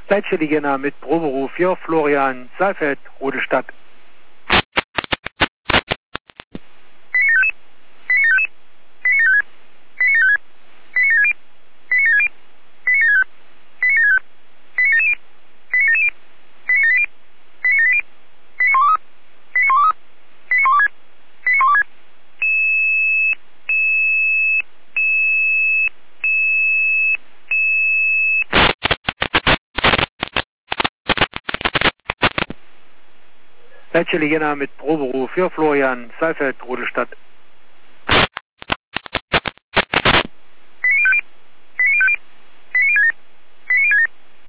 Leitstelle mit Proberuf für Florian Saalfeld, Rudestadt. Leitstelle mit Proberuf für Florian Saalfeld, Rudestadt.